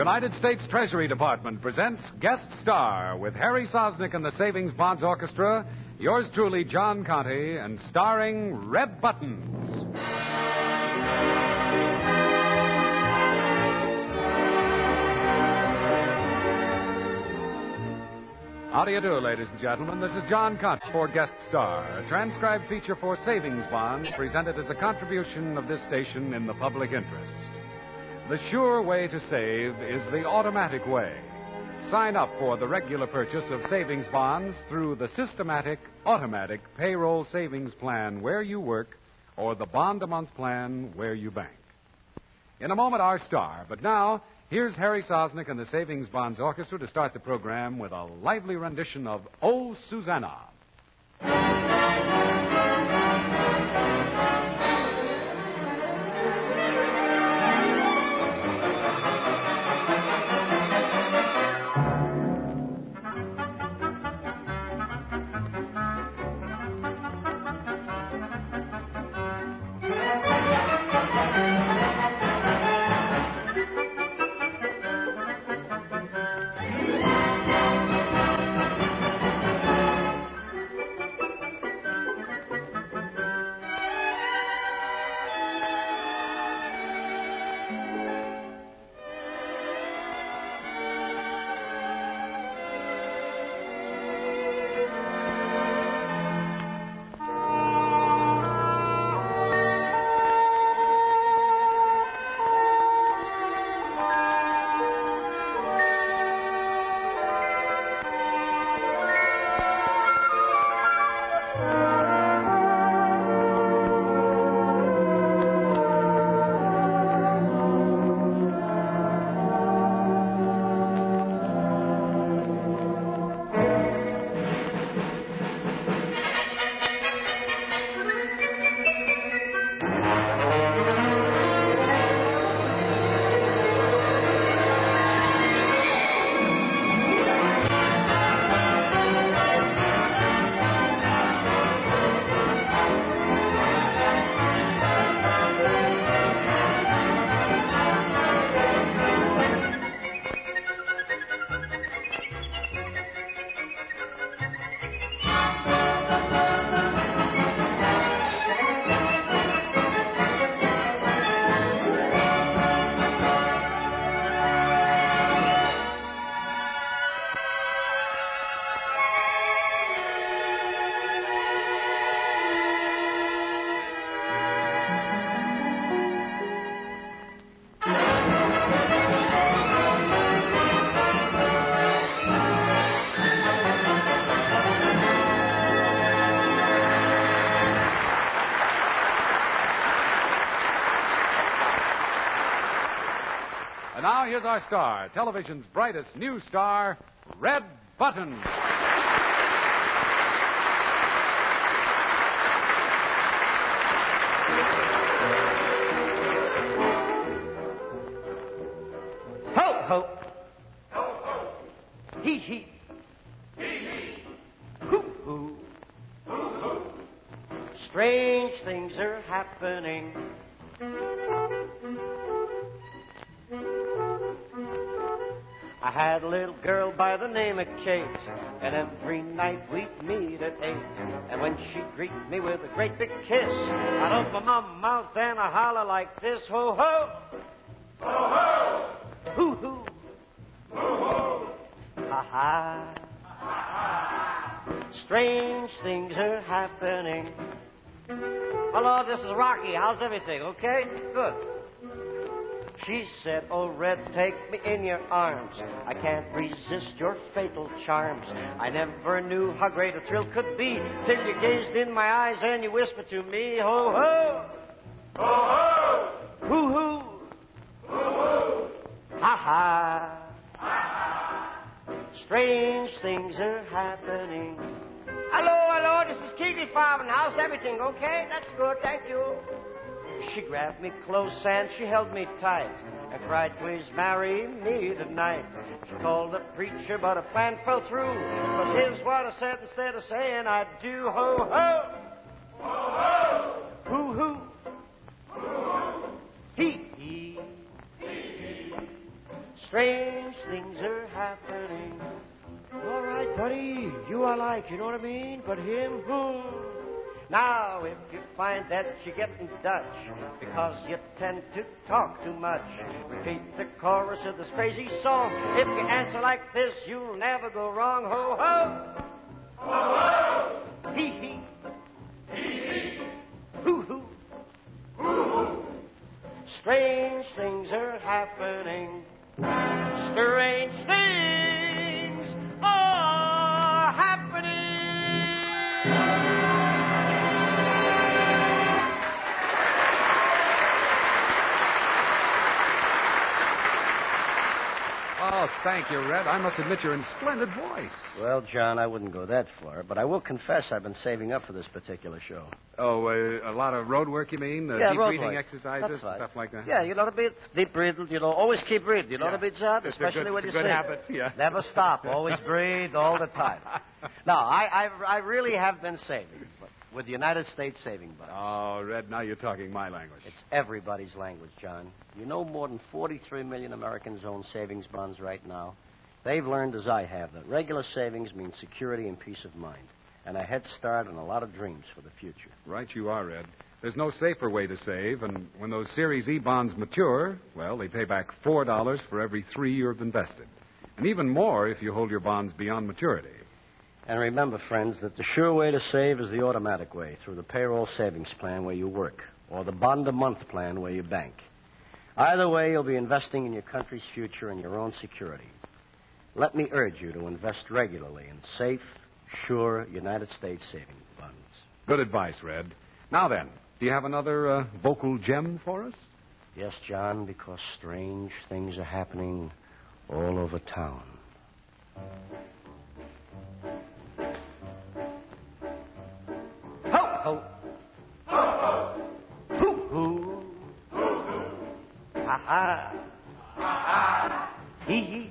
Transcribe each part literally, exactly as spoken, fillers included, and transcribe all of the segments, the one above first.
United States Treasury Department presents Guest Star with Harry Sosnick and the Savings Bonds Orchestra, yours truly, John Conte, and starring Red Buttons. How do you do, ladies and gentlemen? This is John Conte for Guest Star, a transcribed feature for Savings Bonds presented as a contribution of this station in the public interest. The sure way to save is the automatic way. Sign up for the regular purchase of savings bonds through the systematic, automatic payroll savings plan where you work or the bond-a-month plan where you bank. In a moment, our star. But now, here's Harry Sosnick and the Savings Bonds Orchestra to start the program with a lively rendition of Oh, Susanna. And now, here's our star, television's brightest new star, Red Buttons. Ho, ho. Ho, ho. Hee, hee. Hee, hee. Hoo, hoo. Hoo, hoo. Strange things are happening. I had a little girl by the name of Kate, and every night we'd meet at eight. And when she'd greet me with a great big kiss, I'd open my mouth and I'd holler like this: ho, ho! Ho, ho! Hoo, hoo! Hoo, hoo! Ha, ha! Ha, ha! Strange things are happening. Hello, this is Rocky. How's everything? Okay? Good. She said, oh, Red, take me in your arms. I can't resist your fatal charms. I never knew how great a thrill could be till you gazed in my eyes and you whispered to me, ho, ho! Ho, ho! Hoo, hoo! Hoo, hoo! Ha, ha! Ha, ha! Strange things are happening. Hello, hello, this is Keegley Farm, and how's everything? Okay? That's good, thank you. She grabbed me close and she held me tight and cried, please marry me tonight. She called the preacher, but her plan fell through. But here's what I said instead of saying I do. Ho, ho! Ho, ho! Hoo, hoo! Hoo, hoo! Hee, hee! Hee, hee! Strange things are happening. All right, buddy, you I like, you know what I mean? But him, hmm. Now, if you find that you get in Dutch because you tend to talk too much, repeat the chorus of this crazy song. If you answer like this, you'll never go wrong. Ho, ho! Ho, ho! Hee, hee! Hee, hee! Hoo, hoo! Hoo, hoo! Strange things are happening. Strange things are happening. Oh, thank you, Red. I must admit you're in splendid voice. Well, John, I wouldn't go that far, but I will confess I've been saving up for this particular show. Oh, uh, a lot of road work, you mean? Uh, yeah, deep road breathing work. exercises, That's right. stuff like that? Yeah, you know the bit. Deep breathe, you know, always keep breathing. You know yeah. the bit, John? It's Especially a good, when it's you a good sing. habit, yeah. Never stop. Always breathe all the time. No, I, I, I really have been saving with the United States Saving Bonds. Oh, Red, now you're talking my language. It's everybody's language, John. You know more than forty-three million Americans own savings bonds right now. They've learned, as I have, that regular savings means security and peace of mind, and a head start and a lot of dreams for the future. Right you are, Red. There's no safer way to save, and when those Series E bonds mature, well, they pay back four dollars for every three you've invested, and even more if you hold your bonds beyond maturity. And remember, friends, that the sure way to save is the automatic way, through the payroll savings plan where you work, or the bond-a-month plan where you bank. Either way, you'll be investing in your country's future and your own security. Let me urge you to invest regularly in safe, sure United States savings bonds. Good advice, Red. Now then, do you have another uh, vocal gem for us? Yes, John, because strange things are happening all over town. Ho, ho! Ho, ho! Hoo, hoo! Hoo, hoo! Ha, ha! Ha, ha! Hee, hee!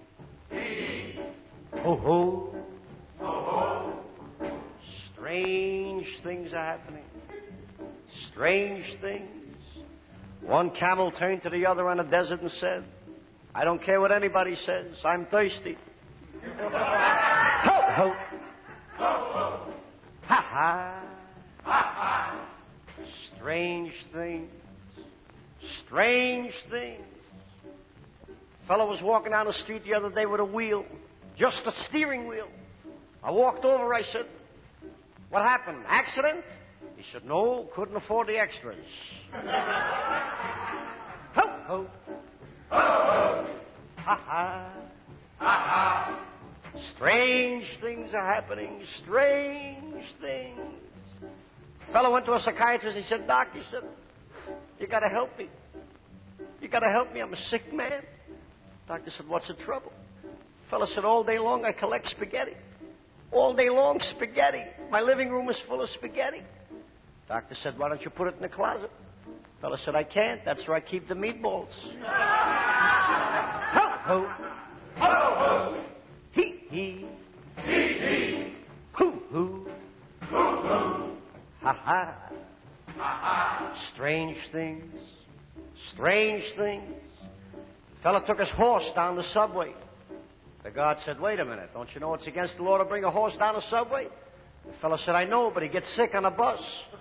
Ho, ho. Ho, ho. Strange things are happening. Strange things. One camel turned to the other on the desert and said, I don't care what anybody says. I'm thirsty. Ho, ho. Ho, ho. Ha, ha. Ha, ha. Strange things. Strange things. A fellow was walking down the street the other day with a wheel. Just a steering wheel. I walked over. I said, what happened? Accident? He said, no, couldn't afford the extras. Ho, ho. Ho, ho. Ha, ha. Ha, ha. Strange things are happening. Strange things. A fellow went to a psychiatrist. He said, Doc, he said, you got to help me. You got to help me. I'm a sick man. Doctor said, what's the trouble? Fellow said, all day long I collect spaghetti. All day long, spaghetti. My living room is full of spaghetti. Doctor said, why don't you put it in the closet? Fellow said, I can't. That's where I keep the meatballs. Ho, ho. Ho, ho. Hee, hee. Hee, hee. Hoo, hoo. Hoo, hoo. Ha, ha. Ha, ha. Strange things. Strange things. The fellow took his horse down the subway. The guard said, wait a minute, don't you know it's against the law to bring a horse down a subway? The fellow said, I know, but he gets sick on a bus.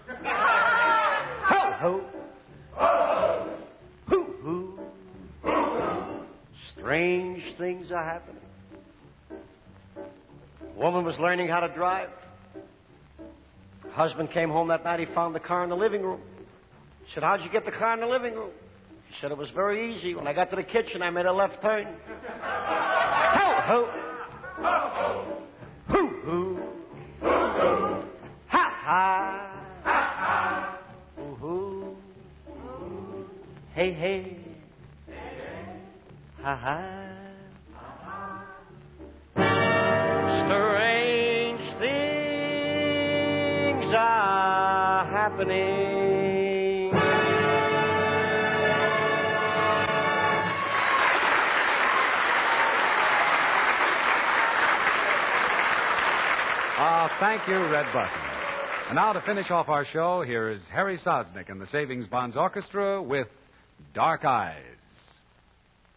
Ho, ho. Ho, ho. Hoo, hoo. Hoo, hoo. Strange things are happening. A woman was learning how to drive. Her husband came home that night. He found the car in the living room. He said, how'd you get the car in the living room? He said, it was very easy. When I got to the kitchen, I made a left turn. Ho, ho. Ho, ho. Hoo, hoo. Hoo, hoo. Ha, ha. Ha, ha. Hoo, hoo. Hey, hey. Hey, hey. Ha, ha. Ha, ha. Strange things are happening. Ah, thank you, Red Button. And now to finish off our show, here is Harry Sosnick and the Savings Bonds Orchestra with Dark Eyes.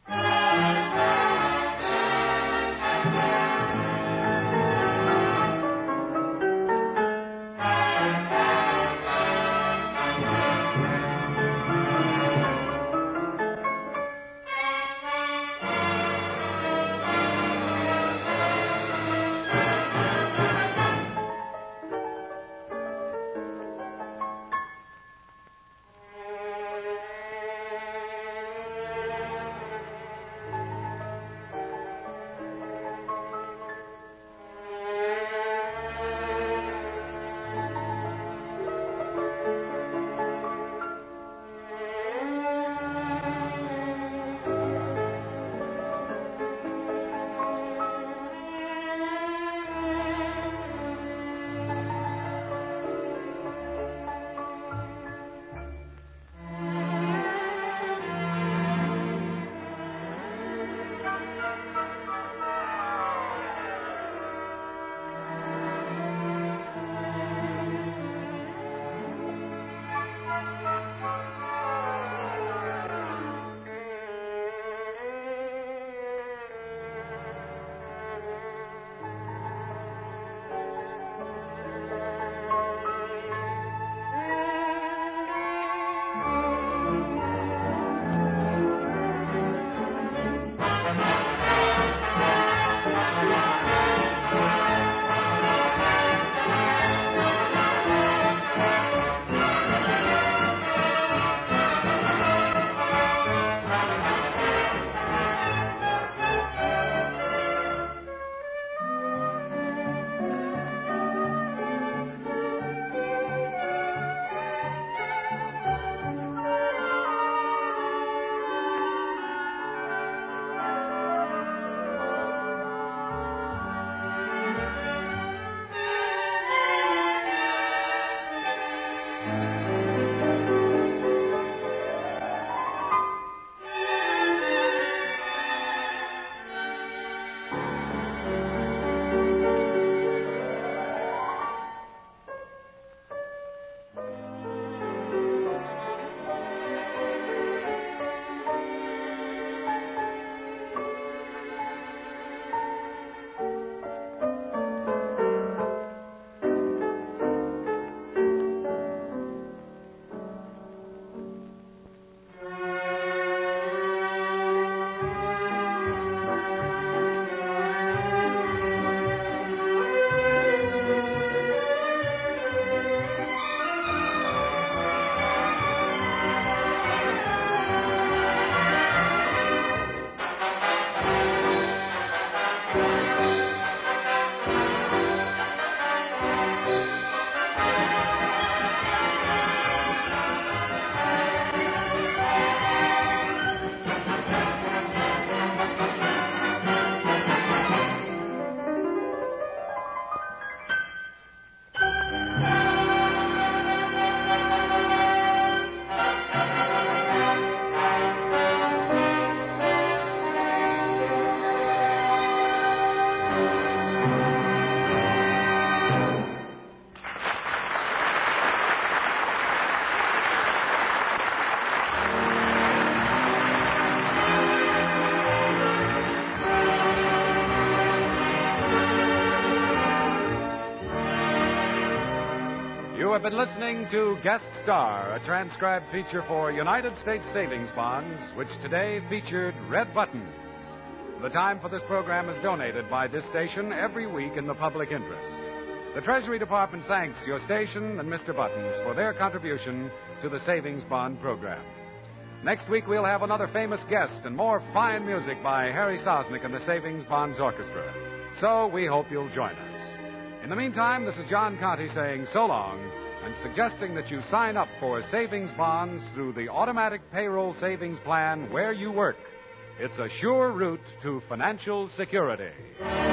You have been listening to Guest Star, a transcribed feature for United States Savings Bonds, which today featured Red Buttons. The time for this program is donated by this station every week in the public interest. The Treasury Department thanks your station and Mister Buttons for their contribution to the Savings Bond program. Next week, we'll have another famous guest and more fine music by Harry Sosnick and the Savings Bonds Orchestra. So we hope you'll join us. In the meantime, this is John Conte saying so long and suggesting that you sign up for savings bonds through the automatic payroll savings plan where you work. It's a sure route to financial security.